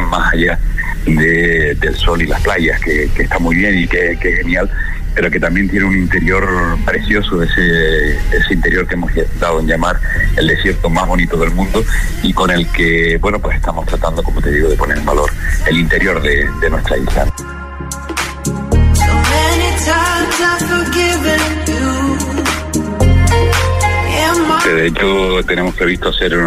van más allá del sol y las playas, que está muy bien y que es genial, pero que también tiene un interior precioso, ese interior que hemos dado en llamar el desierto más bonito del mundo, y con el que, bueno, pues estamos tratando, como te digo, de poner en valor el interior de nuestra isla. De hecho, tenemos previsto hacer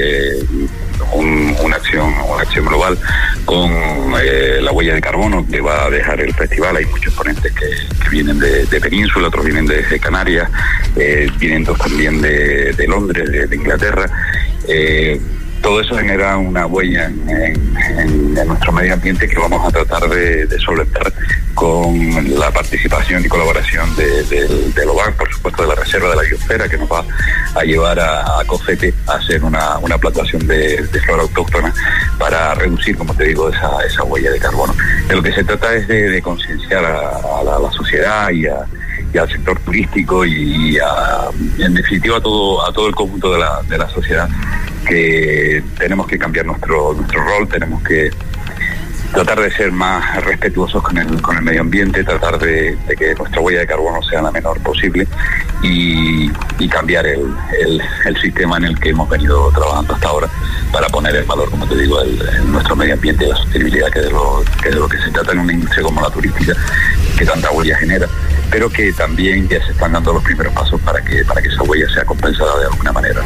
una acción global con la huella de carbono que va a dejar el festival. Hay muchos ponentes que vienen de Península, otros vienen de Canarias, vienen dos también de Londres, de Inglaterra. Todo eso genera una huella en nuestro medio ambiente que vamos a tratar de solventar con la participación y colaboración del OBAN, por supuesto de la Reserva de la Biosfera, que nos va a llevar a Cofete a hacer una plantación de flora autóctona para reducir, como te digo, esa huella de carbono. De lo que se trata es de concienciar a la sociedad y al sector turístico y en definitiva a todo el conjunto de la sociedad, que tenemos que cambiar nuestro rol, tenemos que tratar de ser más respetuosos con el medio ambiente, tratar de que nuestra huella de carbono sea la menor posible y cambiar el sistema en el que hemos venido trabajando hasta ahora para poner en valor, como te digo, nuestro medio ambiente y la sostenibilidad, que es de lo que se trata en una industria como la turística, que tanta huella genera, pero que también ya se están dando los primeros pasos para que esa huella sea compensada de alguna manera.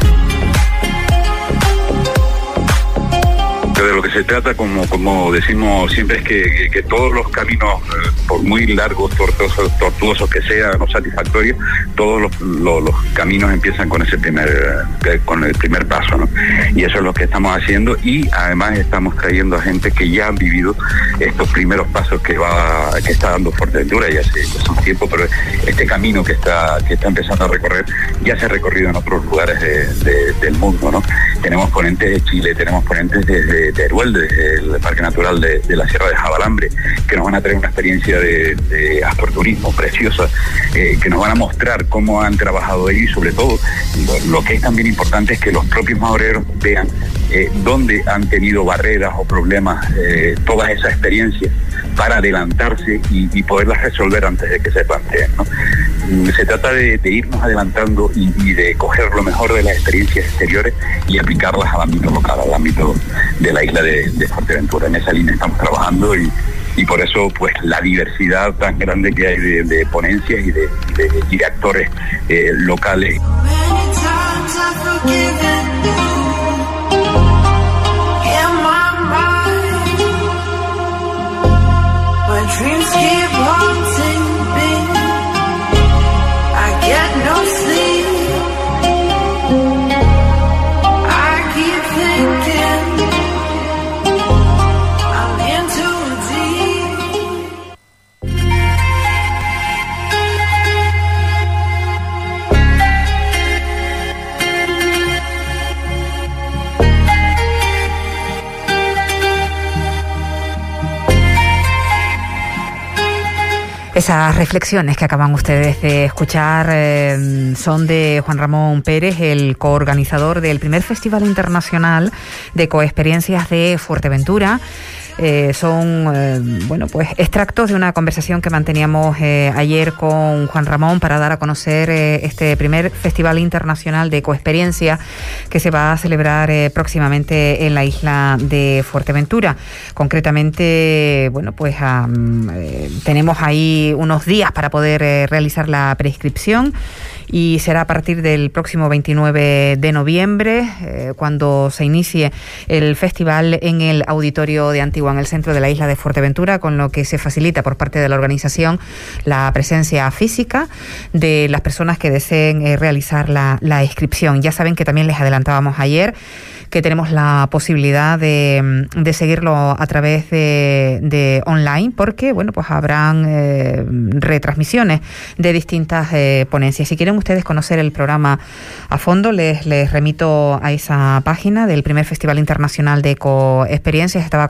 De lo que se trata, como decimos siempre, es que todos los caminos, por muy largos, tortuosos que sean o satisfactorios, todos los caminos empiezan con el primer paso, ¿no? Y eso es lo que estamos haciendo, y además estamos trayendo a gente que ya han vivido estos primeros pasos que está dando Fuerteventura. Ya son tiempo, pero este camino que está empezando a recorrer ya se ha recorrido en otros lugares del mundo, ¿no? Tenemos ponentes de Chile, tenemos ponentes de Teruel, desde el Parque Natural de la Sierra de Jabalambre, que nos van a traer una experiencia de astroturismo preciosa, que nos van a mostrar cómo han trabajado ahí, y sobre todo lo que es también importante es que los propios maoreros vean dónde han tenido barreras o problemas, todas esas experiencias, para adelantarse y poderlas resolver antes de que se planteen, ¿no? Se trata de irnos adelantando y de coger lo mejor de las experiencias exteriores y aplicarlas al ámbito local, al ámbito de la isla de Fuerteventura. En esa línea estamos trabajando y por eso, pues, la diversidad tan grande que hay de ponencias y de actores locales. Dreams keep haunting me. I get no sleep. I keep thinking I'm in too deep. Esas reflexiones que acaban ustedes de escuchar son de Juan Ramón Pérez, el coorganizador del primer Festival Internacional de Ecoexperiencias de Fuerteventura. Son pues extractos de una conversación que manteníamos ayer con Juan Ramón para dar a conocer este primer Festival Internacional de Ecoexperiencia que se va a celebrar próximamente en la isla de Fuerteventura. Concretamente, tenemos ahí unos días para poder realizar la prescripción, y será a partir del próximo 29 de noviembre cuando se inicie el festival en el Auditorio de Antigua, en el centro de la isla de Fuerteventura, con lo que se facilita por parte de la organización la presencia física de las personas que deseen realizar la inscripción. Ya saben que también les adelantábamos ayer que tenemos la posibilidad de seguirlo a través de online, porque habrán retransmisiones de distintas ponencias. Si quieren ustedes conocer el programa a fondo, les remito a esa página del primer Festival Internacional de Ecoexperiencias. Estaba comentando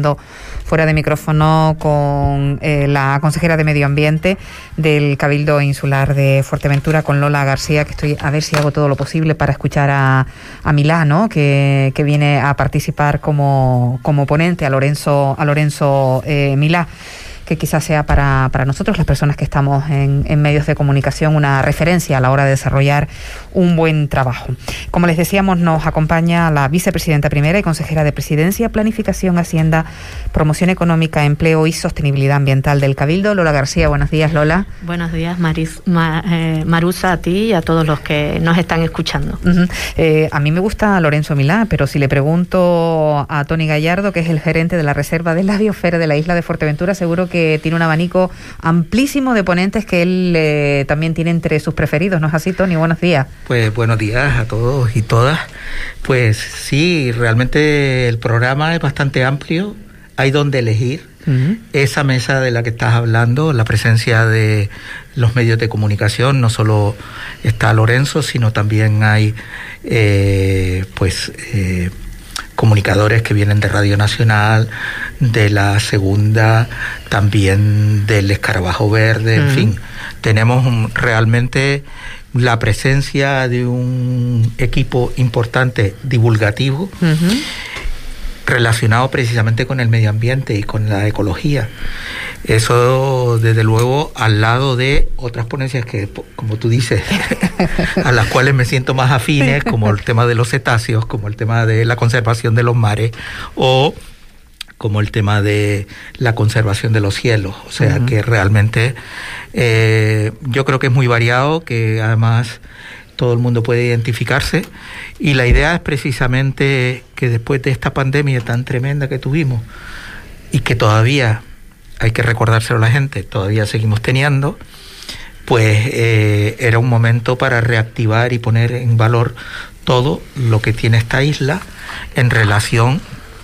hablando fuera de micrófono con la consejera de Medio Ambiente del Cabildo Insular de Fuerteventura, con Lola García, que estoy a ver si hago todo lo posible para escuchar a Milá, ¿no? que viene a participar como ponente, a Lorenzo Milá, que quizás sea para nosotros, las personas que estamos en medios de comunicación, una referencia a la hora de desarrollar un buen trabajo. Como les decíamos, nos acompaña la vicepresidenta primera y consejera de Presidencia, Planificación, Hacienda, Promoción Económica, Empleo y Sostenibilidad Ambiental del Cabildo, Lola García. Buenos días, Lola. Buenos días, Marusa, a ti y a todos los que nos están escuchando. A mí me gusta Lorenzo Milá, pero si le pregunto a Tony Gallardo, que es el gerente de la Reserva de la Biosfera de la isla de Fuerteventura, seguro que tiene un abanico amplísimo de ponentes que él también tiene entre sus preferidos, ¿no es así, Tony? Buenos días. Pues buenos días a todos y todas. Pues sí, realmente el programa es bastante amplio, hay donde elegir. Esa mesa de la que estás hablando, la presencia de los medios de comunicación, no solo está Lorenzo, sino también hay comunicadores que vienen de Radio Nacional, de la Segunda, también del Escarabajo Verde, en fin, tenemos realmente la presencia de un equipo importante divulgativo relacionado precisamente con el medio ambiente y con la ecología. Eso, desde luego, al lado de otras ponencias que, como tú dices, a las cuales me siento más afines, como el tema de los cetáceos, como el tema de la conservación de los mares, o como el tema de la conservación de los cielos. O sea, que realmente yo creo que es muy variado, que además todo el mundo puede identificarse, y la idea es precisamente que después de esta pandemia tan tremenda que tuvimos, y que todavía hay que recordárselo a la gente, todavía seguimos teniendo, pues era un momento para reactivar y poner en valor todo lo que tiene esta isla en relación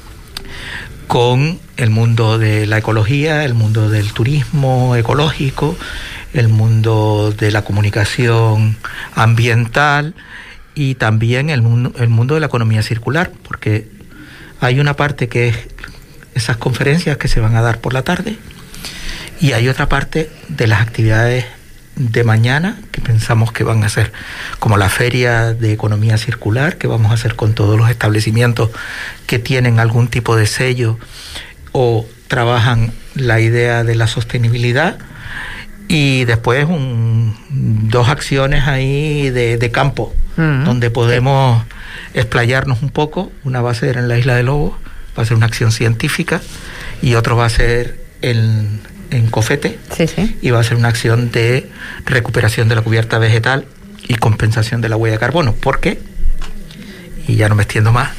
con el mundo de la ecología, el mundo del turismo ecológico, el mundo de la comunicación ambiental y también el mundo de la economía circular, porque hay una parte que es esas conferencias que se van a dar por la tarde, y hay otra parte de las actividades de mañana que pensamos que van a ser, como la feria de economía circular que vamos a hacer con todos los establecimientos que tienen algún tipo de sello o trabajan la idea de la sostenibilidad, y después dos acciones ahí de campo donde podemos explayarnos un poco. Una va a ser en la Isla de Lobos, va a ser una acción científica, y otro va a ser en Cofete, y va a ser una acción de recuperación de la cubierta vegetal y compensación de la huella de carbono. ¿Por qué? Y ya no me extiendo más.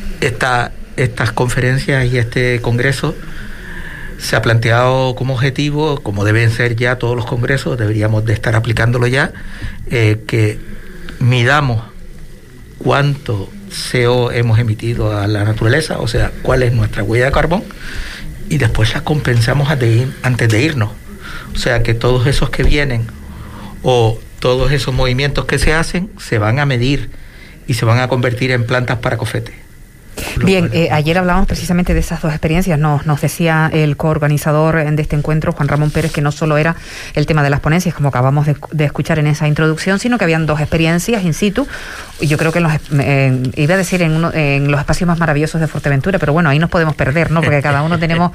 Estas conferencias y este congreso se ha planteado como objetivo, como deben ser ya todos los congresos, deberíamos de estar aplicándolo ya, que midamos cuánto CO hemos emitido a la naturaleza, o sea, cuál es nuestra huella de carbón, y después la compensamos antes de irnos. O sea, que todos esos que vienen o todos esos movimientos que se hacen se van a medir y se van a convertir en plantas para Cofete. Bien, ayer hablábamos precisamente de esas dos experiencias. Nos decía el coorganizador de este encuentro, Juan Ramón Pérez, que no solo era el tema de las ponencias, como acabamos de escuchar en esa introducción, sino que habían dos experiencias in situ. Yo creo que iba a decir en los espacios más maravillosos de Fuerteventura, pero bueno, ahí nos podemos perder, ¿no? Porque cada uno tenemos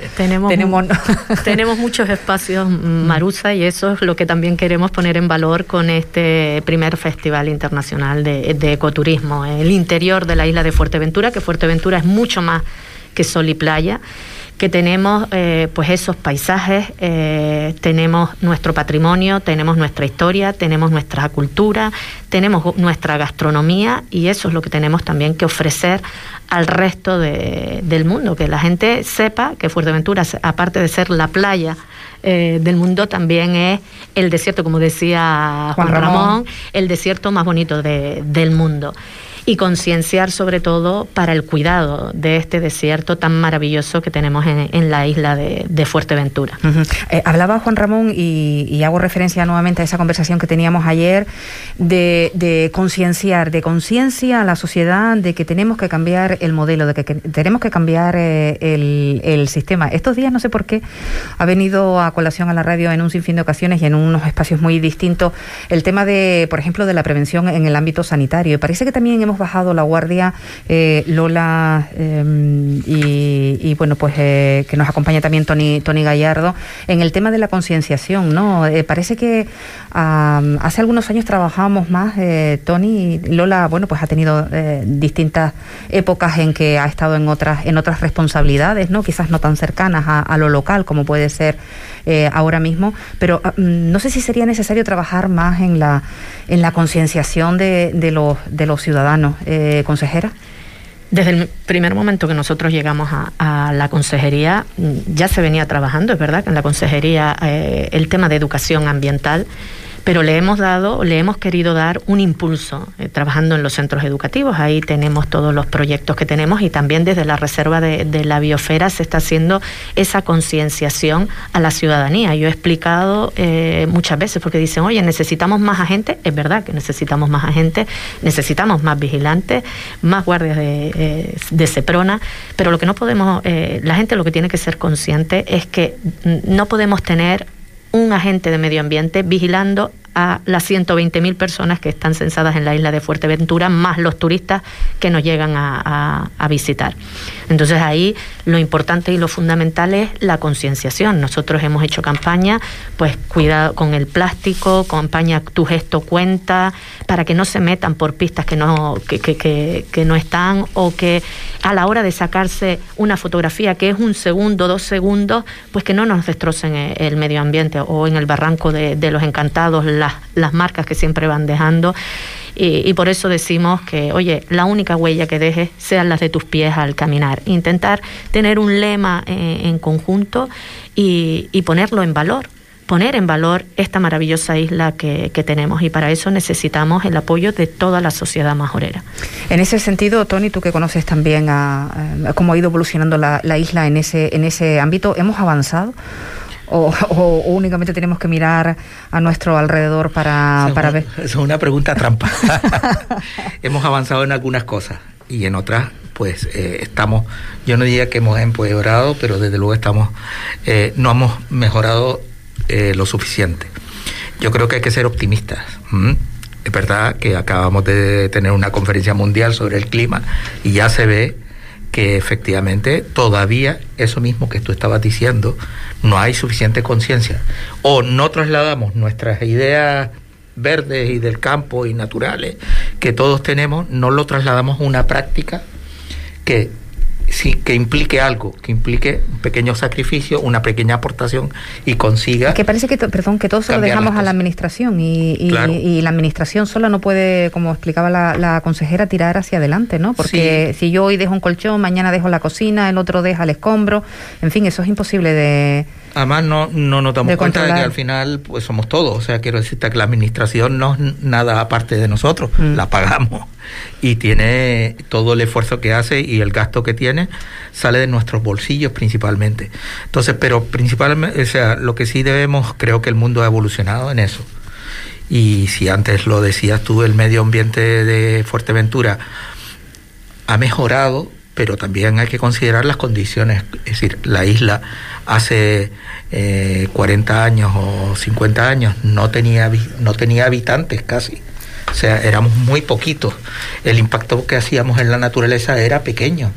muchos espacios, Marusa, y eso es lo que también queremos poner en valor con este primer Festival Internacional de Ecoturismo. El interior de la isla de Fuerteventura, que Fuerteventura es mucho más que sol y playa, que tenemos pues esos paisajes, tenemos nuestro patrimonio, tenemos nuestra historia, tenemos nuestra cultura, tenemos nuestra gastronomía, y eso es lo que tenemos también que ofrecer al resto del mundo, que la gente sepa que Fuerteventura, aparte de ser la playa del mundo, también es el desierto, como decía Juan Ramón, el desierto más bonito del mundo. y concienciar sobre todo para el cuidado de este desierto tan maravilloso que tenemos en la isla de Fuerteventura. Hablaba Juan Ramón, y hago referencia nuevamente a esa conversación que teníamos ayer, de concienciar, de conciencia a la sociedad de que tenemos que cambiar el modelo, de que tenemos que cambiar el sistema. Estos días, no sé por qué, ha venido a colación a la radio en un sinfín de ocasiones y en unos espacios muy distintos el tema de, por ejemplo, de la prevención en el ámbito sanitario. Y parece que también hemos bajado la guardia, Lola, y bueno, pues que nos acompaña también Tony Gallardo, en el tema de la concienciación, ¿no? Parece que hace algunos años trabajábamos más, Tony, y Lola, bueno, pues ha tenido distintas épocas en que ha estado en otras responsabilidades, ¿no? Quizás no tan cercanas a lo local como puede ser ahora mismo, pero no sé si sería necesario trabajar más en la concienciación de los ciudadanos, consejera. Desde el primer momento que nosotros llegamos a la consejería, ya se venía trabajando, es verdad, que en la consejería el tema de educación ambiental, pero le hemos querido dar un impulso trabajando en los centros educativos. Ahí tenemos todos los proyectos que tenemos, y también desde la Reserva de la Biosfera se está haciendo esa concienciación a la ciudadanía. Yo he explicado muchas veces, porque dicen, oye, necesitamos más agentes. Es verdad que necesitamos más agentes, necesitamos más vigilantes, más guardias de Seprona, pero lo que no podemos, la gente lo que tiene que ser consciente es que no podemos tener un agente de medio ambiente vigilando a las 120.000 personas que están censadas en la isla de Fuerteventura, más los turistas que nos llegan a visitar. Entonces ahí lo importante y lo fundamental es la concienciación. Nosotros hemos hecho campaña, pues cuidado con el plástico, campaña Tu Gesto Cuenta, para que no se metan por pistas que no están, o que a la hora de sacarse una fotografía que es 1 segundo, 2 segundos, pues que no nos destrocen el medio ambiente, o en el barranco de los Encantados, las marcas que siempre van dejando, y por eso decimos que, oye, la única huella que dejes sean las de tus pies al caminar. Intentar tener un lema en conjunto y ponerlo en valor, poner en valor esta maravillosa isla que tenemos, y para eso necesitamos el apoyo de toda la sociedad majorera. En ese sentido, Tony, tú que conoces también a cómo ha ido evolucionando la isla en ese ámbito, ¿hemos avanzado? ¿O únicamente tenemos que mirar a nuestro alrededor para ver? Es una pregunta trampa. Hemos avanzado en algunas cosas y en otras pues estamos, yo no diría que hemos empeorado, pero desde luego no hemos mejorado lo suficiente. Yo creo que hay que ser optimistas. Es verdad que acabamos de tener una conferencia mundial sobre el clima y ya se ve que efectivamente todavía eso mismo que tú estabas diciendo, no hay suficiente conciencia, o no trasladamos nuestras ideas verdes y del campo y naturales que todos tenemos, no lo trasladamos a una práctica que implique algo, que implique un pequeño sacrificio, una pequeña aportación, y consiga... Es que parece que todo se lo dejamos a la administración, claro. Y la administración sola no puede, como explicaba la consejera, tirar hacia adelante, ¿no? Porque sí, si yo hoy dejo un colchón, mañana dejo la cocina, el otro deja el escombro, en fin, eso es imposible de... Además no nos damos cuenta de que al final pues somos todos, o sea, quiero decirte que la administración no es nada aparte de nosotros, la pagamos, y tiene todo el esfuerzo que hace y el gasto que tiene sale de nuestros bolsillos principalmente. Entonces, pero principalmente, o sea, lo que sí debemos, creo que el mundo ha evolucionado en eso, y si antes lo decías tú, el medio ambiente de Fuerteventura ha mejorado, pero también hay que considerar las condiciones. Es decir, la isla hace 40 años o 50 años no tenía habitantes casi. O sea, éramos muy poquitos. El impacto que hacíamos en la naturaleza era pequeño.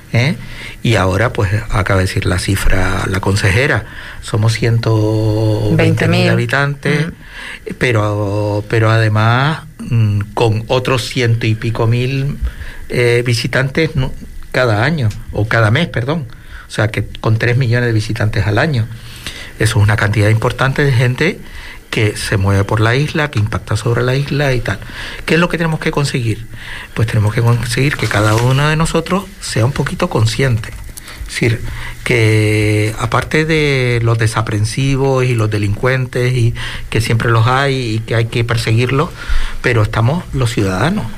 Y ahora, pues, acaba de decir la cifra la consejera, somos 120.000 habitantes, pero además con otros 100 y pico mil visitantes cada año, o cada mes, perdón. O sea, que con 3 millones de visitantes al año. Eso es una cantidad importante de gente que se mueve por la isla, que impacta sobre la isla y tal. ¿Qué es lo que tenemos que conseguir? Pues tenemos que conseguir que cada uno de nosotros sea un poquito consciente. Es decir, que aparte de los desaprensivos y los delincuentes, y que siempre los hay y que hay que perseguirlos, pero estamos los ciudadanos.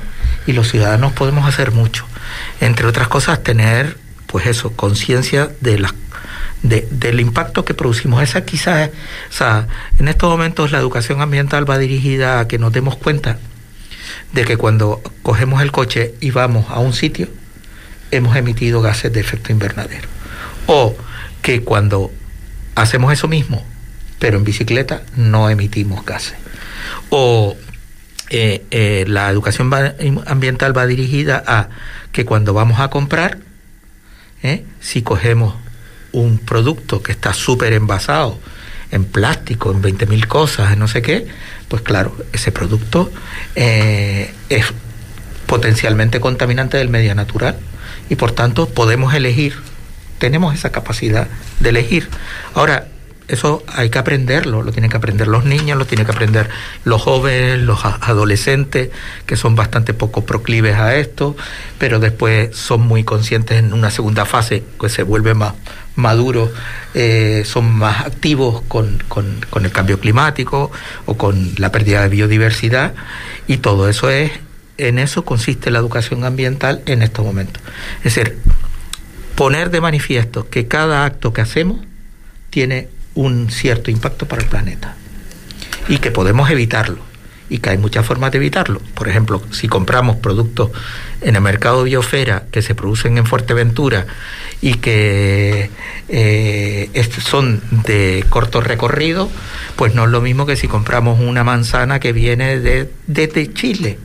y los ciudadanos podemos hacer mucho. Entre otras cosas, tener, pues eso, conciencia del impacto que producimos. Esa quizás, o sea, en estos momentos la educación ambiental va dirigida a que nos demos cuenta de que cuando cogemos el coche y vamos a un sitio, hemos emitido gases de efecto invernadero. O que cuando hacemos eso mismo, pero en bicicleta, no emitimos gases. O la educación ambiental va dirigida a que cuando vamos a comprar, si cogemos un producto que está súper envasado en plástico, en 20.000 cosas, en no sé qué, pues claro, ese producto es potencialmente contaminante del medio natural y por tanto podemos elegir, tenemos esa capacidad de elegir. Ahora, eso hay que aprenderlo, lo tienen que aprender los niños, lo tienen que aprender los jóvenes, los adolescentes, que son bastante poco proclives a esto, pero después son muy conscientes en una segunda fase, que se vuelven más maduros, son más activos con el cambio climático o con la pérdida de biodiversidad, y todo eso en eso consiste la educación ambiental en estos momentos. Es decir, poner de manifiesto que cada acto que hacemos tiene un cierto impacto para el planeta y que podemos evitarlo y que hay muchas formas de evitarlo. Por ejemplo, si compramos productos en el mercado Biosfera que se producen en Fuerteventura y que son de corto recorrido, pues no es lo mismo que si compramos una manzana que viene desde Chile.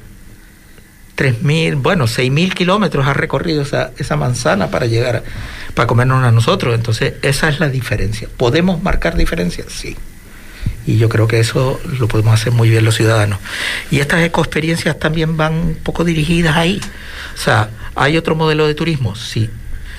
6.000 kilómetros ha recorrido esa manzana para llegar para comernos a nosotros. Entonces esa es la diferencia. ¿Podemos marcar diferencias? Sí, y yo creo que eso lo podemos hacer muy bien los ciudadanos, y estas ecoexperiencias también van un poco dirigidas ahí. O sea, ¿hay otro modelo de turismo? Sí.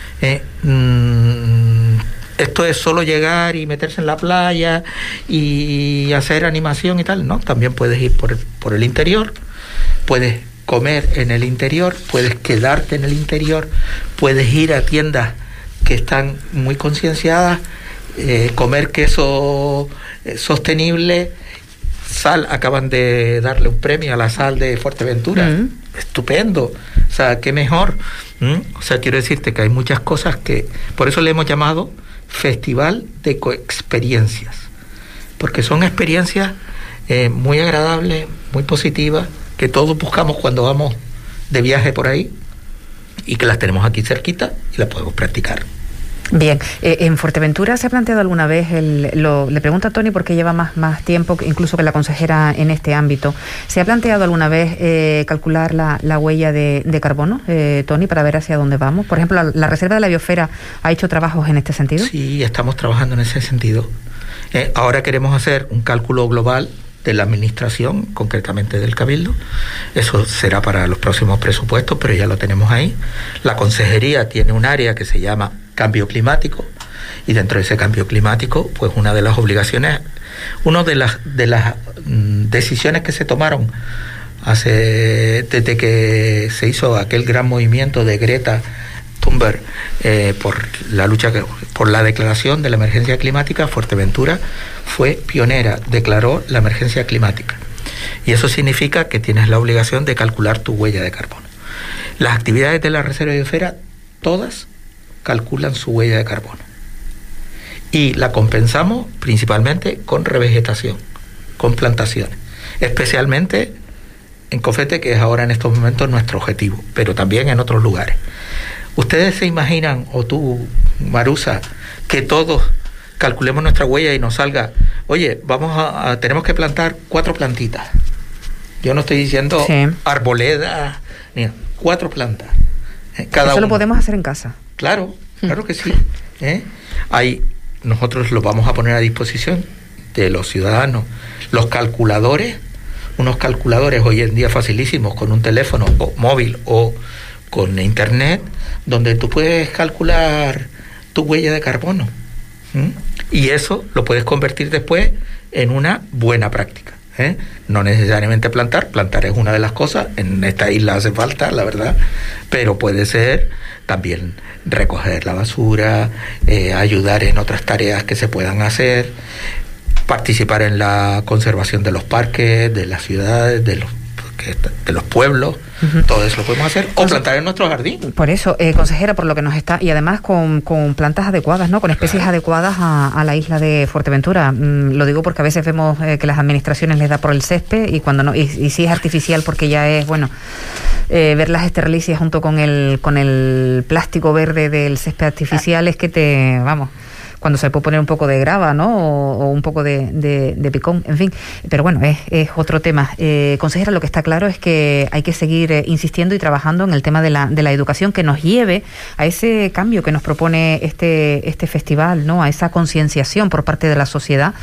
Esto es solo llegar y meterse en la playa y hacer animación y tal. No, también puedes ir por el interior, puedes comer en el interior, puedes quedarte en el interior, puedes ir a tiendas que están muy concienciadas, comer queso sostenible, sal, acaban de darle un premio a la sal de Fuerteventura, estupendo, o sea, qué mejor. O sea, quiero decirte que hay muchas cosas que, por eso le hemos llamado Festival de Ecoexperiencias, porque son experiencias muy agradables, muy positivas, que todos buscamos cuando vamos de viaje por ahí y que las tenemos aquí cerquita y las podemos practicar. Bien, ¿en Fuerteventura se ha planteado alguna vez, le pregunto a Tony porque lleva más tiempo incluso que la consejera en este ámbito, ¿se ha planteado alguna vez calcular la huella de carbono, Tony, para ver hacia dónde vamos? Por ejemplo, la Reserva de la Biosfera ha hecho trabajos en este sentido. Sí, estamos trabajando en ese sentido. Ahora queremos hacer un cálculo global de la administración, concretamente del Cabildo. Eso será para los próximos presupuestos, pero ya lo tenemos ahí. La consejería tiene un área que se llama cambio climático, y dentro de ese cambio climático, pues una de las obligaciones, una de las decisiones que se tomaron desde que se hizo aquel gran movimiento de Greta Thunberg por la lucha por la declaración de la emergencia climática, Fuerteventura fue pionera, declaró la emergencia climática, y eso significa que tienes la obligación de calcular tu huella de carbono. Las actividades de la Reserva de Biosfera todas calculan su huella de carbono, y la compensamos principalmente con revegetación, con plantaciones, especialmente en Cofete, que es ahora en estos momentos nuestro objetivo, pero también en otros lugares. ¿Ustedes se imaginan, o tú, Marusa, que todos calculemos nuestra huella y nos salga, oye, tenemos que plantar 4 plantitas? Yo no estoy diciendo arboledas, ni 4 plantas. Cada Eso lo podemos hacer en casa. Claro que sí. Nosotros lo vamos a poner a disposición de los ciudadanos. Los calculadores, unos calculadores hoy en día facilísimos, con un teléfono móvil o con internet, donde tú puedes calcular tu huella de carbono. Y eso lo puedes convertir después en una buena práctica. No necesariamente plantar es una de las cosas, en esta isla hace falta, la verdad, pero puede ser también recoger la basura, ayudar en otras tareas que se puedan hacer, participar en la conservación de los parques, de las ciudades, de los pueblos, todo eso lo podemos hacer, o plantar en nuestro jardín. Por eso, consejera, por lo que nos está, y además con plantas adecuadas, ¿no? Con especies adecuadas a la isla de Fuerteventura. Lo digo porque a veces vemos que las administraciones les da por el césped, y cuando no, y si es artificial, porque ya es, ver las esterlicias junto con el plástico verde del césped artificial es que cuando se puede poner un poco de grava, ¿no? O un poco de picón, en fin. Pero bueno, es otro tema. Consejera, lo que está claro es que hay que seguir insistiendo y trabajando en el tema de la educación que nos lleve a ese cambio que nos propone este festival, ¿no? A esa concienciación por parte de la sociedad,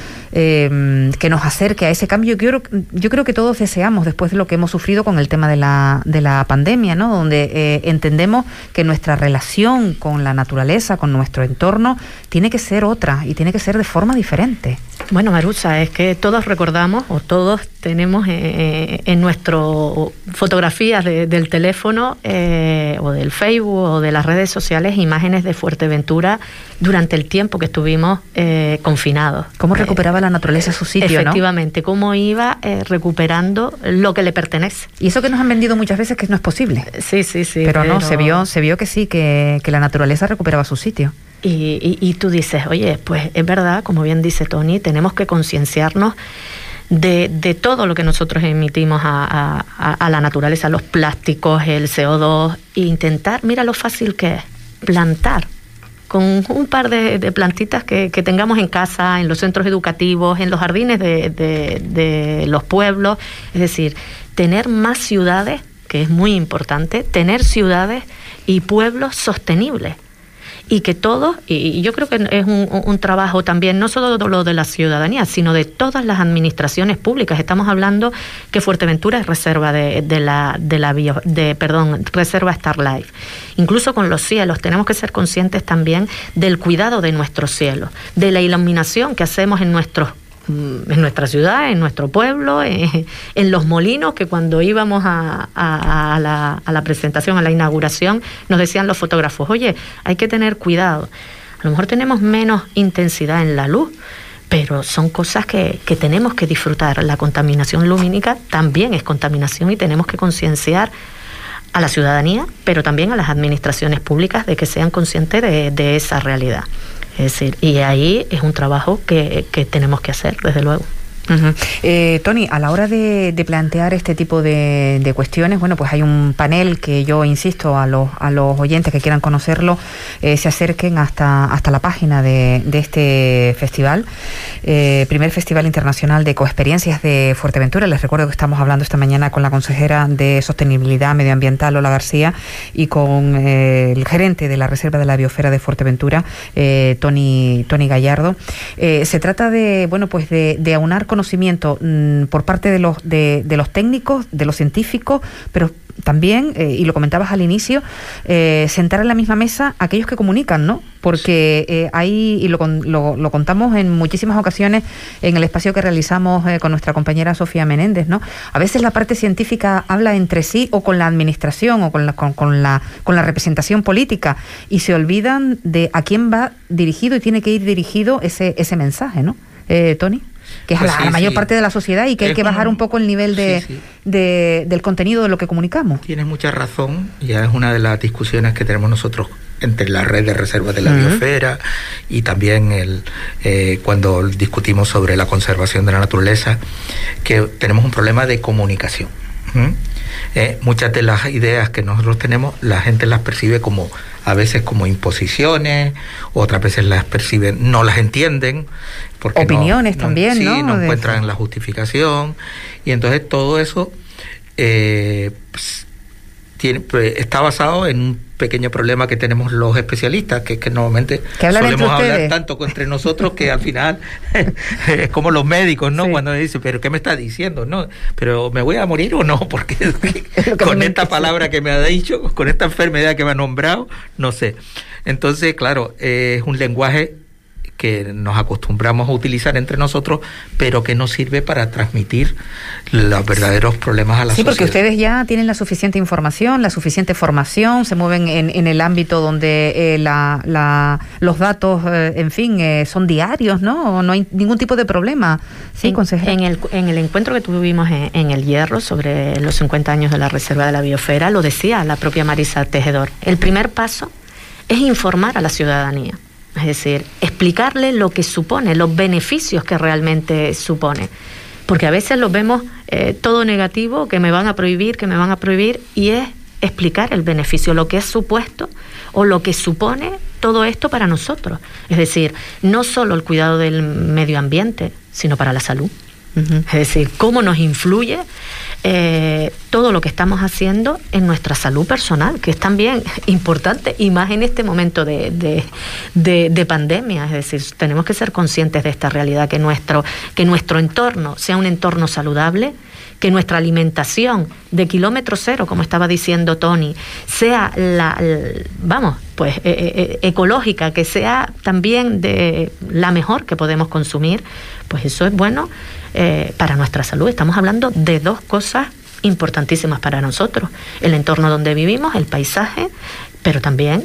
que nos acerque a ese cambio que yo creo que todos deseamos después de lo que hemos sufrido con el tema de la pandemia, ¿no? Donde entendemos que nuestra relación con la naturaleza, con nuestro entorno, tiene que ser otra y tiene que ser de forma diferente. Bueno, Marusa, es que todos recordamos o todos tenemos en nuestro fotografías del teléfono o del Facebook o de las redes sociales imágenes de Fuerteventura durante el tiempo que estuvimos confinados. ¿Cómo recuperaba la naturaleza su sitio, efectivamente, ¿no? Cómo iba recuperando lo que le pertenece. Y eso que nos han vendido muchas veces que no es posible. Sí. Pero no, se vio que sí, que la naturaleza recuperaba su sitio. Y tú dices, oye, pues es verdad, como bien dice Tony, tenemos que concienciarnos de todo lo que nosotros emitimos a la naturaleza, los plásticos, el CO2, e intentar, mira lo fácil que es, plantar con un par de plantitas que tengamos en casa, en los centros educativos, en los jardines de los pueblos. Es decir, tener más ciudades, que es muy importante, tener ciudades y pueblos sostenibles. Y que todos, y yo creo que es un trabajo también, no solo lo de la ciudadanía, sino de todas las administraciones públicas. Estamos hablando que Fuerteventura es reserva reserva StarLife. Incluso con los cielos tenemos que ser conscientes también del cuidado de nuestros cielos, de la iluminación que hacemos en nuestra ciudad, en nuestro pueblo, en los molinos, que cuando íbamos a la presentación, a la inauguración, nos decían los fotógrafos, oye, hay que tener cuidado. A lo mejor tenemos menos intensidad en la luz, pero son cosas que tenemos que disfrutar. La contaminación lumínica también es contaminación y tenemos que concienciar a la ciudadanía, pero también a las administraciones públicas de que sean conscientes de esa realidad. Es decir, y ahí es un trabajo que tenemos que hacer, desde luego. Tony, a la hora de plantear este tipo de cuestiones, bueno, pues hay un panel que yo insisto a los oyentes que quieran conocerlo, se acerquen hasta la página de este festival, primer Festival Internacional de Ecoexperiencias de Fuerteventura. Les recuerdo que estamos hablando esta mañana con la consejera de Sostenibilidad Medioambiental, Lola García, y con el gerente de la Reserva de la Biosfera de Fuerteventura, Tony Gallardo. Se trata de aunar conocimiento por parte de los técnicos, de los científicos, pero también, y lo comentabas al inicio, sentar en la misma mesa a aquellos que comunican, ¿no? Porque hay, y lo contamos en muchísimas ocasiones en el espacio que realizamos con nuestra compañera Sofía Menéndez, ¿no? A veces la parte científica habla entre sí o con la administración o con la representación política, y se olvidan de a quién va dirigido y tiene que ir dirigido ese mensaje, ¿no? Tony, que es pues a la mayor parte de la sociedad, y que hay que bajar un poco el nivel del contenido de lo que comunicamos. Tienes mucha razón, ya es una de las discusiones que tenemos nosotros entre la red de reservas de la biosfera y también cuando discutimos sobre la conservación de la naturaleza, que tenemos un problema de comunicación. Muchas de las ideas que nosotros tenemos, la gente las percibe a veces como imposiciones, otras veces las perciben, no las entienden, porque opiniones también, sí, ¿no? No encuentran la justificación, y entonces todo eso está basado en un pequeño problema que tenemos los especialistas, que normalmente solemos hablar tanto entre nosotros que al final es como los médicos, ¿no? Sí. Cuando dicen, ¿pero qué me está diciendo? No, pero ¿me voy a morir o no? Porque con esta palabra que me ha dicho, con esta enfermedad que me ha nombrado, no sé. Entonces, claro, es un lenguaje que nos acostumbramos a utilizar entre nosotros, pero que no sirve para transmitir los verdaderos problemas a la sociedad. Sí, porque ustedes ya tienen la suficiente información, la suficiente formación, se mueven en el ámbito donde los datos, en fin, son diarios, ¿no? No hay ningún tipo de problema. Sí, consejera. En el encuentro que tuvimos en El Hierro sobre los 50 años de la Reserva de la Biosfera, lo decía la propia Marisa Tejedor. El primer paso es informar a la ciudadanía. Es decir, explicarle lo que supone, los beneficios que realmente supone. Porque a veces lo vemos todo negativo, que me van a prohibir, y es explicar el beneficio, lo que es supuesto o lo que supone todo esto para nosotros. Es decir, no solo el cuidado del medio ambiente, sino para la salud. Uh-huh. Es decir, cómo nos influye todo lo que estamos haciendo en nuestra salud personal, que es también importante, y más en este momento de pandemia. Es decir, tenemos que ser conscientes de esta realidad, que nuestro entorno sea un entorno saludable, que nuestra alimentación de kilómetro cero, como estaba diciendo Tony, sea ecológica, que sea también de la mejor que podemos consumir. Pues eso es bueno para nuestra salud. Estamos hablando de dos cosas importantísimas para nosotros: el entorno donde vivimos, el paisaje, pero también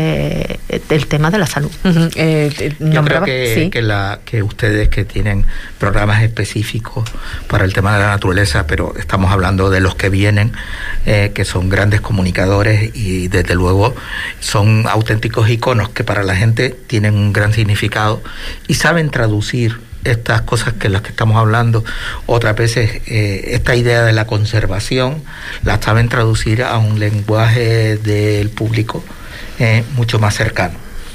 el tema de la salud. Uh-huh. Yo creo que ustedes que tienen programas específicos para el tema de la naturaleza, pero estamos hablando de los que vienen, que son grandes comunicadores y desde luego son auténticos iconos que para la gente tienen un gran significado y saben traducir estas cosas que las que estamos hablando. Otras veces esta idea de la conservación la saben traducir a un lenguaje del público mucho más cercano.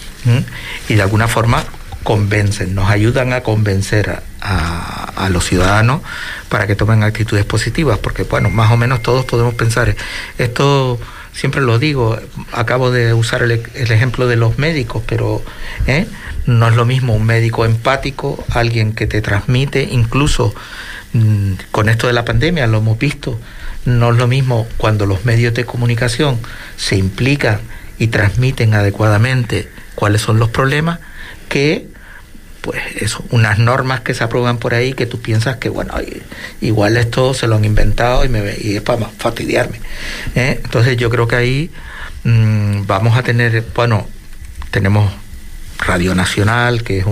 Y de alguna forma convencen, nos ayudan a convencer a los ciudadanos para que tomen actitudes positivas, porque bueno, más o menos todos podemos pensar esto. Siempre lo digo, acabo de usar el ejemplo de los médicos, pero no es lo mismo un médico empático, alguien que te transmite, incluso con esto de la pandemia lo hemos visto, no es lo mismo cuando los medios de comunicación se implican y transmiten adecuadamente cuáles son los problemas, que pues eso, unas normas que se aprueban por ahí que tú piensas que bueno, igual esto se lo han inventado y es para fastidiarme. Entonces yo creo que ahí vamos a tener, bueno, tenemos Radio Nacional, que es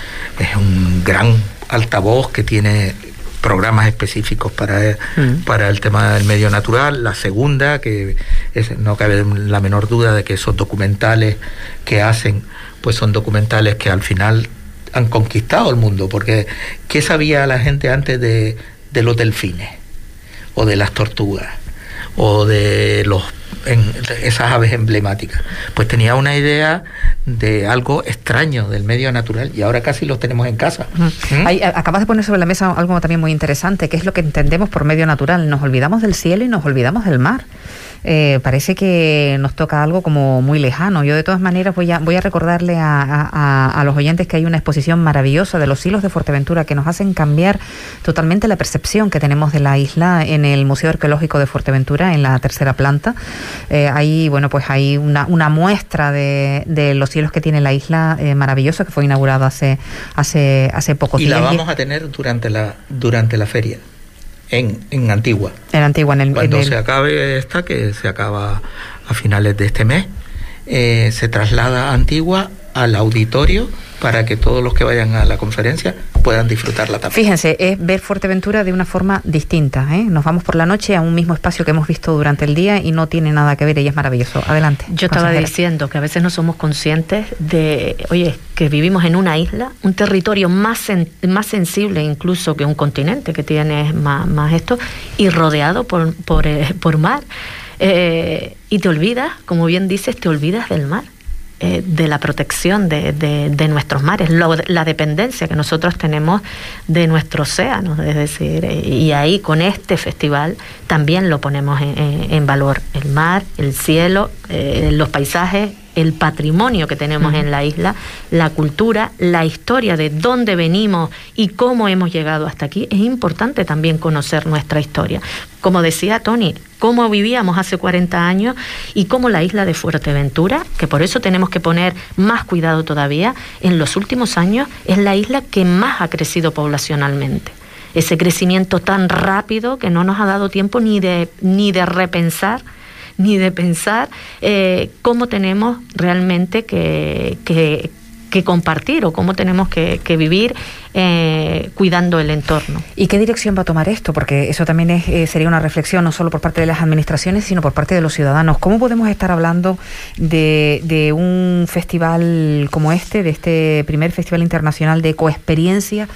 un gran altavoz que tiene programas específicos para el tema del medio natural. La segunda, que no cabe la menor duda de que esos documentales que hacen, pues son documentales que al final han conquistado el mundo, porque ¿qué sabía la gente antes de los delfines? O de las tortugas, o de esas aves emblemáticas. Pues tenía una idea de algo extraño del medio natural y ahora casi los tenemos en casa. Acabas de poner sobre la mesa algo también muy interesante, que es lo que entendemos por medio natural. Nos olvidamos del cielo y nos olvidamos del mar. Parece que nos toca algo como muy lejano. Yo de todas maneras voy a recordarle a los oyentes que hay una exposición maravillosa de los hilos de Fuerteventura que nos hacen cambiar totalmente la percepción que tenemos de la isla en el Museo Arqueológico de Fuerteventura, en la tercera planta. Hay una muestra de los hilos que tiene la isla, maravillosa, que fue inaugurada hace pocos días. Y la vamos a tener durante la feria. En Antigua. En Antigua, cuando se acabe esta, que se acaba a finales de este mes, se traslada a Antigua al auditorio para que todos los que vayan a la conferencia puedan disfrutarla también. Fíjense, es ver Fuerteventura de una forma distinta, ¿eh? Nos vamos por la noche a un mismo espacio que hemos visto durante el día y no tiene nada que ver, y es maravilloso. Adelante. Yo estaba diciendo que a veces no somos conscientes de, que vivimos en una isla, un territorio más sensible incluso que un continente, que tiene más esto, y rodeado por mar. Y te olvidas, como bien dices, te olvidas del mar. De la protección de nuestros mares, la dependencia que nosotros tenemos de nuestro océano, es decir, y ahí con este festival también lo ponemos en valor, el mar, el cielo, los paisajes, el patrimonio que tenemos en la isla, la cultura, la historia de dónde venimos y cómo hemos llegado hasta aquí. Es importante también conocer nuestra historia. como decía Tony, cómo vivíamos hace 40 años y cómo la isla de Fuerteventura, que por eso tenemos que poner más cuidado todavía, en los últimos años es la isla que más ha crecido poblacionalmente. Ese crecimiento tan rápido que no nos ha dado tiempo ni de repensar, ni de pensar cómo tenemos realmente que compartir o cómo tenemos que vivir cuidando el entorno. ¿Y qué dirección va a tomar esto? Porque eso también sería una reflexión no solo por parte de las administraciones, sino por parte de los ciudadanos. ¿Cómo podemos estar hablando de un festival como de este primer Festival Internacional de Ecoexperiencia,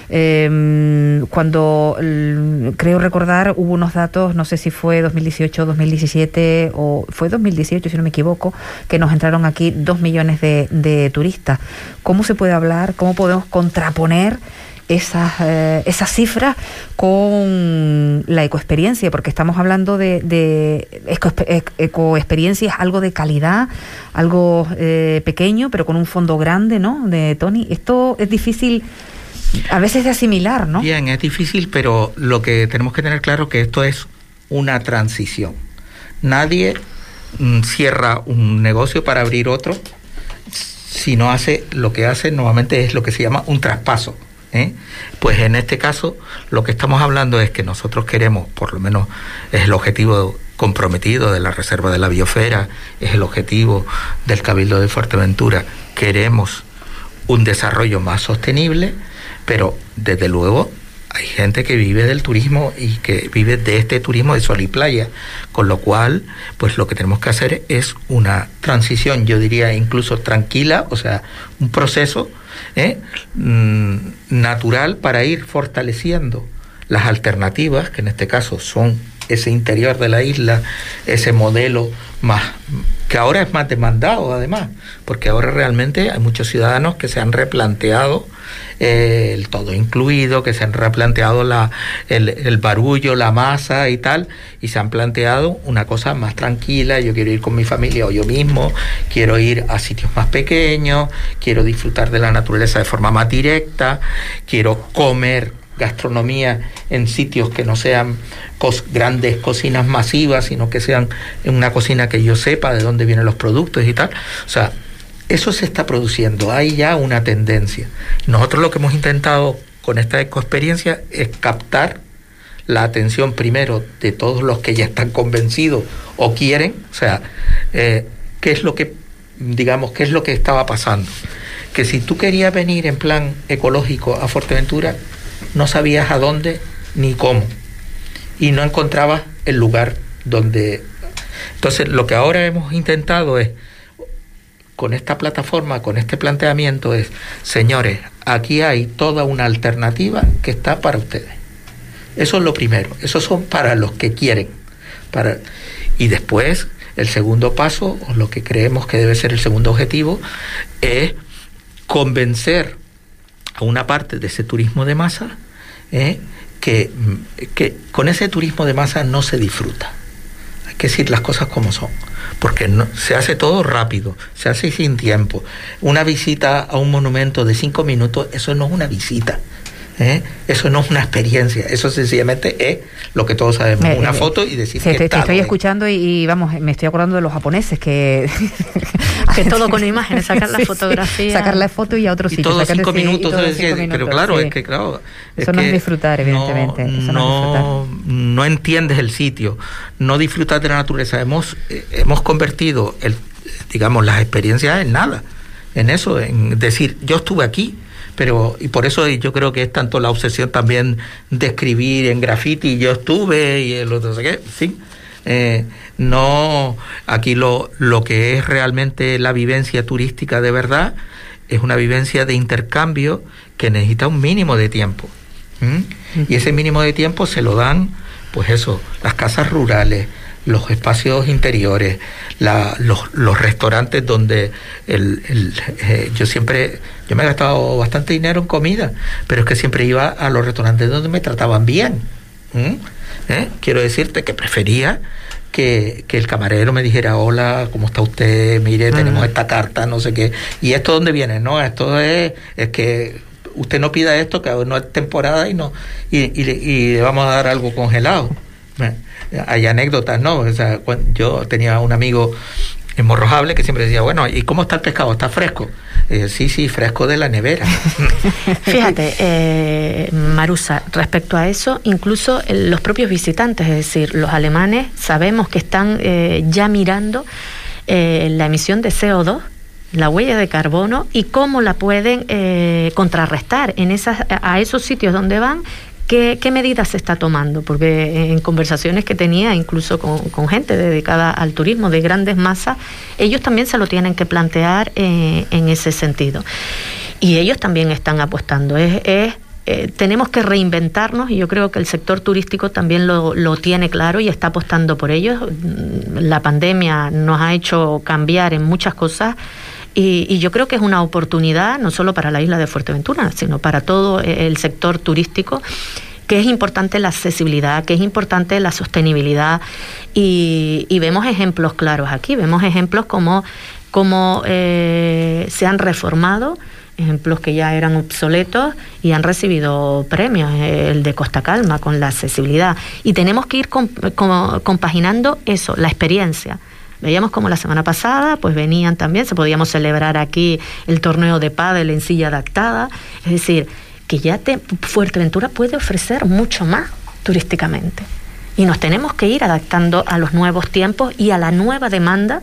cuando creo recordar hubo unos datos, no sé si fue 2018 o 2017 o fue 2018 si no me equivoco, que nos entraron aquí 2 millones de turistas? ¿Cómo se puede hablar, cómo podemos contraponer esas cifras con la ecoexperiencia? Porque estamos hablando de ecoexperiencias, algo de calidad, algo pequeño pero con un fondo grande, ¿no? De Tony, esto es difícil a veces de asimilar, ¿no? Bien, es difícil, pero lo que tenemos que tener claro es que esto es una transición. Nadie cierra un negocio para abrir otro si no hace lo que hace normalmente es lo que se llama un traspaso. Pues en este caso lo que estamos hablando es que nosotros queremos, por lo menos es el objetivo comprometido de la Reserva de la Biosfera, es el objetivo del Cabildo de Fuerteventura, queremos un desarrollo más sostenible, pero desde luego hay gente que vive del turismo y que vive de este turismo de sol y playa, con lo cual pues lo que tenemos que hacer es una transición, yo diría incluso tranquila, o sea, un proceso natural para ir fortaleciendo las alternativas, que en este caso son ese interior de la isla, ese modelo más que ahora es más demandado además, porque ahora realmente hay muchos ciudadanos que se han replanteado el todo incluido, que se han replanteado el barullo, la masa y tal, y se han planteado una cosa más tranquila. Yo quiero ir con mi familia o yo mismo, quiero ir a sitios más pequeños, quiero disfrutar de la naturaleza de forma más directa, quiero comer gastronomía en sitios que no sean grandes cocinas masivas, sino que sean en una cocina que yo sepa de dónde vienen los productos y tal. O sea, eso se está produciendo, hay ya una tendencia. Nosotros lo que hemos intentado con esta ecoexperiencia es captar la atención primero de todos los que ya están convencidos o quieren, o sea, qué es lo que, digamos, qué es lo que estaba pasando. Que si tú querías venir en plan ecológico a Fuerteventura, no sabías a dónde ni cómo, y no encontrabas el lugar donde. Entonces lo que ahora hemos intentado es, con esta plataforma, con este planteamiento, es, señores, aquí hay toda una alternativa que está para ustedes. Eso es lo primero, eso son para los que quieren, y después el segundo paso, o lo que creemos que debe ser el segundo objetivo, es convencer a una parte de ese turismo de masa que con ese turismo de masa no se disfruta. Hay que decir las cosas como son, porque no, se hace todo rápido, se hace sin tiempo. Una visita a un monumento de 5 minutos, eso no es una visita. Eso no es una experiencia, eso sencillamente es lo que todos sabemos, una foto y decir que te estoy escuchando y vamos, me estoy acordando de los japoneses que todo con imágenes, sacar la fotografía, sacar la foto y a otro sitio, todos 5 minutos, pero claro, sí. Eso no es disfrutar, evidentemente, no entiendes el sitio, no disfrutas de la naturaleza. Hemos convertido las experiencias en nada, en eso, en decir yo estuve aquí. Y por eso yo creo que es tanto la obsesión también de escribir en graffiti, yo estuve y el otro, no sé qué, sí. No, aquí lo que es realmente la vivencia turística de verdad es una vivencia de intercambio que necesita un mínimo de tiempo. Y ese mínimo de tiempo se lo dan, pues eso, las casas rurales, los espacios interiores, los restaurantes donde yo me he gastado bastante dinero en comida, pero es que siempre iba a los restaurantes donde me trataban bien. Quiero decirte que prefería que el camarero me dijera, hola, ¿cómo está usted? Mire, tenemos esta carta, no sé qué. ¿Y esto dónde viene? No, esto es que usted no pida esto, que no es temporada y le vamos a dar algo congelado. hay anécdotas, ¿no? O sea, yo tenía un amigo en Morrojable que siempre decía, bueno, ¿y cómo está el pescado? ¿Está fresco? Sí, fresco de la nevera. Fíjate, Marusa, respecto a eso, incluso los propios visitantes, es decir, los alemanes, sabemos que están ya mirando la emisión de CO2, la huella de carbono, y cómo la pueden contrarrestar a esos sitios donde van. ¿Qué medidas se está tomando? Porque en conversaciones que tenía, incluso con gente dedicada al turismo de grandes masas, ellos también se lo tienen que plantear en ese sentido. Y ellos también están apostando. Tenemos que reinventarnos, y yo creo que el sector turístico también lo tiene claro y está apostando por ello. La pandemia nos ha hecho cambiar en muchas cosas. Y yo creo que es una oportunidad no solo para la isla de Fuerteventura, sino para todo el sector turístico, que es importante la accesibilidad, que es importante la sostenibilidad, y vemos ejemplos claros aquí, vemos ejemplos como se han reformado, ejemplos que ya eran obsoletos y han recibido premios, el de Costa Calma con la accesibilidad, y tenemos que ir compaginando eso, la experiencia. Veíamos como la semana pasada pues venían también, podíamos celebrar aquí el torneo de pádel en silla adaptada, es decir, que ya Fuerteventura puede ofrecer mucho más turísticamente, y nos tenemos que ir adaptando a los nuevos tiempos y a la nueva demanda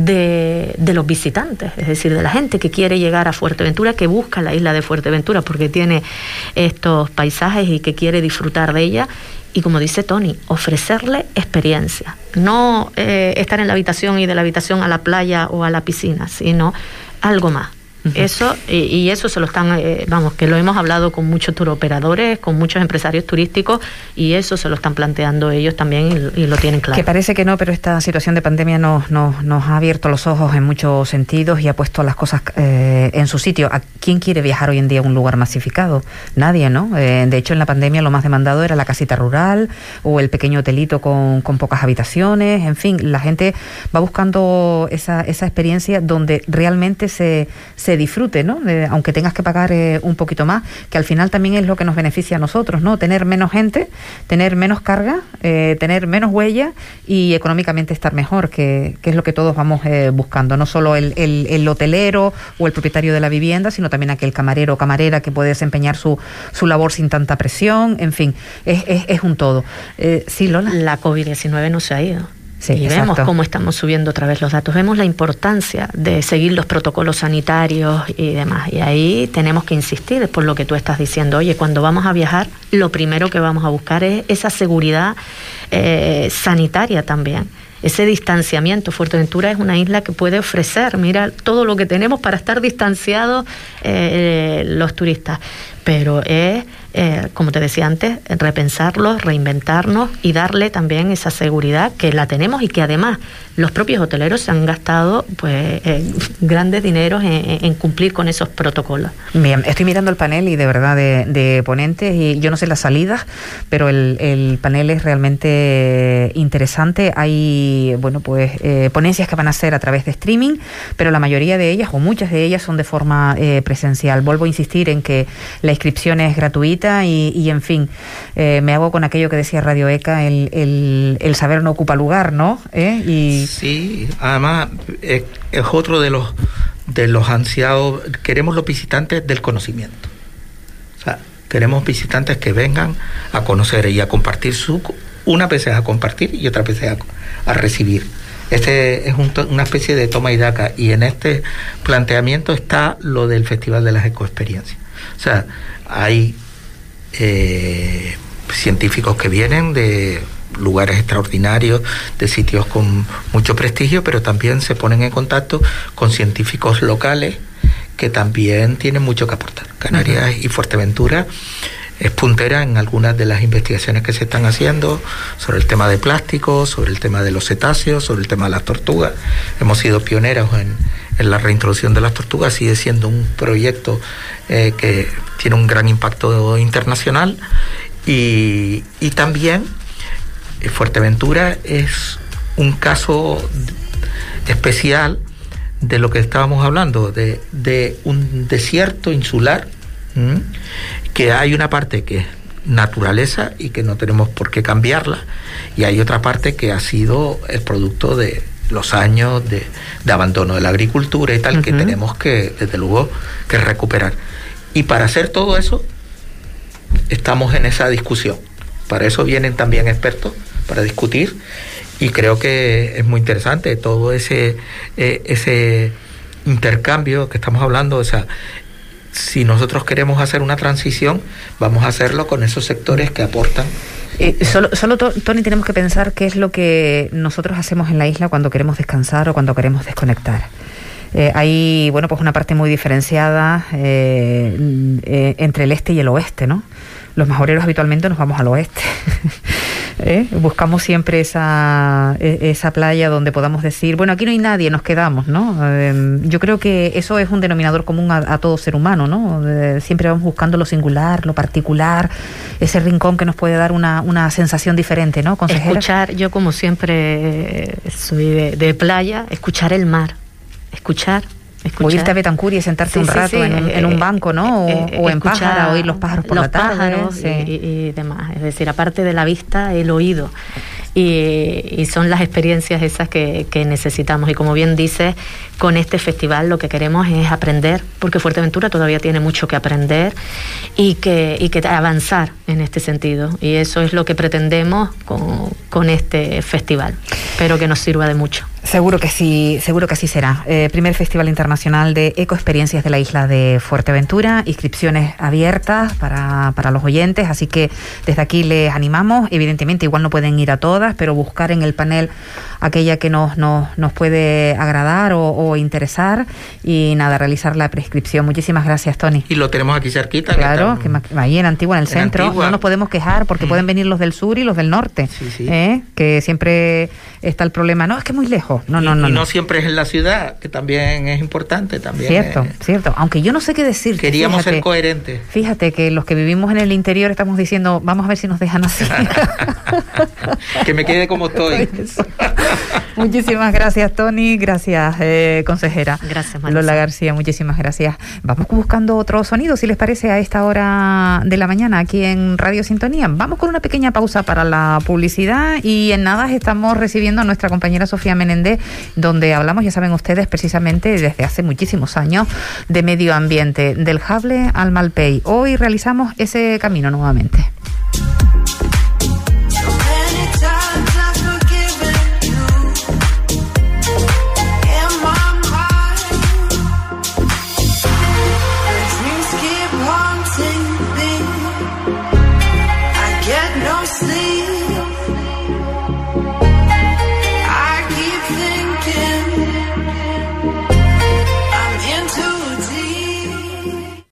de los visitantes, es decir, de la gente que quiere llegar a Fuerteventura, que busca la isla de Fuerteventura porque tiene estos paisajes y que quiere disfrutar de ella. Y como dice Tony, ofrecerle experiencia, no estar en la habitación y de la habitación a la playa o a la piscina, sino algo más. Eso, y eso se lo están, que lo hemos hablado con muchos turoperadores, con muchos empresarios turísticos, y eso se lo están planteando ellos también y lo tienen claro. Que parece que no, pero esta situación de pandemia nos ha abierto los ojos en muchos sentidos y ha puesto las cosas en su sitio. ¿A quién quiere viajar hoy en día a un lugar masificado? Nadie, ¿no? De hecho, en la pandemia lo más demandado era la casita rural o el pequeño hotelito con pocas habitaciones. En fin, la gente va buscando esa experiencia donde realmente se disfrute, ¿no? Aunque tengas que pagar un poquito más, que al final también es lo que nos beneficia a nosotros, ¿no? Tener menos gente, tener menos carga, tener menos huella y económicamente estar mejor, que es lo que todos vamos buscando, no solo el hotelero o el propietario de la vivienda, sino también aquel camarero o camarera que puede desempeñar su labor sin tanta presión, en fin, es un todo. Sí, Lola. La COVID-19 no se ha ido. Sí, y exacto. Vemos cómo estamos subiendo otra vez los datos, vemos la importancia de seguir los protocolos sanitarios y demás, y ahí tenemos que insistir por lo que tú estás diciendo. Oye, cuando vamos a viajar, lo primero que vamos a buscar es esa seguridad sanitaria también, ese distanciamiento. Fuerteventura es una isla que puede ofrecer, mira, todo lo que tenemos para estar distanciados los turistas, pero es, como te decía antes, repensarlo, reinventarnos y darle también esa seguridad que la tenemos, y que además los propios hoteleros se han gastado pues grandes dineros en cumplir con esos protocolos. Bien, estoy mirando el panel y de verdad de ponentes, y yo no sé las salidas, pero el panel es realmente interesante. Hay ponencias que van a ser a través de streaming, pero la mayoría de ellas, o muchas de ellas, son de forma presencial. Vuelvo a insistir en que la inscripción es gratuita y en fin, me hago con aquello que decía Radio ECA, el saber no ocupa lugar, ¿no? Sí, además es otro de los ansiados. Queremos los visitantes del conocimiento. O sea, queremos visitantes que vengan a conocer y a compartir una vez a compartir y otra vez a recibir. Este es una especie de toma y daca, y en este planteamiento está lo del Festival de las Ecoexperiencias. O sea, hay científicos que vienen de lugares extraordinarios, de sitios con mucho prestigio, pero también se ponen en contacto con científicos locales que también tienen mucho que aportar. Canarias y Fuerteventura es puntera en algunas de las investigaciones que se están haciendo sobre el tema de plástico, sobre el tema de los cetáceos, sobre el tema de las tortugas. Hemos sido pioneros en la reintroducción de las tortugas. Sigue siendo un proyecto que tiene un gran impacto internacional, y también Fuerteventura es un caso especial de lo que estábamos hablando, de un desierto insular, que hay una parte que es naturaleza y que no tenemos por qué cambiarla, y hay otra parte que ha sido el producto de los años de abandono de la agricultura y tal, que tenemos que, desde luego, que recuperar. Y para hacer todo eso, estamos en esa discusión. Para eso vienen también expertos, para discutir, y creo que es muy interesante todo ese intercambio que estamos hablando. O sea, si nosotros queremos hacer una transición, vamos a hacerlo con esos sectores que aportan. Solo Tony, tenemos que pensar qué es lo que nosotros hacemos en la isla cuando queremos descansar o cuando queremos desconectar. Hay, bueno, pues una parte muy diferenciada entre el este y el oeste, ¿no? Los majoreros habitualmente nos vamos al oeste. Buscamos siempre esa playa donde podamos decir, bueno, aquí no hay nadie, nos quedamos, ¿no? Yo creo que eso es un denominador común a todo ser humano, ¿no? Siempre vamos buscando lo singular, lo particular, ese rincón que nos puede dar una sensación diferente, ¿no, consejera? Escuchar, yo como siempre soy de playa, escuchar el mar, escuchar. O irte a Betancur y sentarte un rato en un banco, ¿no? O en Pájara, oír los pájaros por la tarde. Los pájaros y demás. Es decir, aparte de la vista, el oído. Y son las experiencias esas que necesitamos. Y como bien dices, con este festival lo que queremos es aprender, porque Fuerteventura todavía tiene mucho que aprender y que avanzar en este sentido. Y eso es lo que pretendemos con este festival. Espero que nos sirva de mucho. Seguro que sí, seguro que así será. Primer Festival Internacional de Ecoexperiencias de la isla de Fuerteventura, inscripciones abiertas para los oyentes, así que desde aquí les animamos. Evidentemente igual no pueden ir a todas, pero buscar en el panel aquella que nos puede agradar o interesar, y nada, realizar la prescripción. Muchísimas gracias, Tony. Y lo tenemos aquí cerquita. Claro, que ahí en Antigua, en el centro. Antigua. No nos podemos quejar porque pueden venir los del sur y los del norte, que siempre está el problema. No, es que es muy lejos. No siempre es en la ciudad, que también es importante. Cierto. Aunque yo no sé qué decir. Queríamos ser coherentes. Fíjate que los que vivimos en el interior estamos diciendo, vamos a ver si nos dejan así. Que me quede como estoy. Muchísimas gracias, Tony. Gracias, consejera. Gracias, Marisa. Lola García, muchísimas gracias. Vamos buscando otro sonido, si les parece, a esta hora de la mañana aquí en Radio Sintonía. Vamos con una pequeña pausa para la publicidad y en nada estamos recibiendo a nuestra compañera Sofía Menéndez, donde hablamos, ya saben ustedes, precisamente desde hace muchísimos años de medio ambiente, del Jable al Malpey. Hoy realizamos ese camino nuevamente.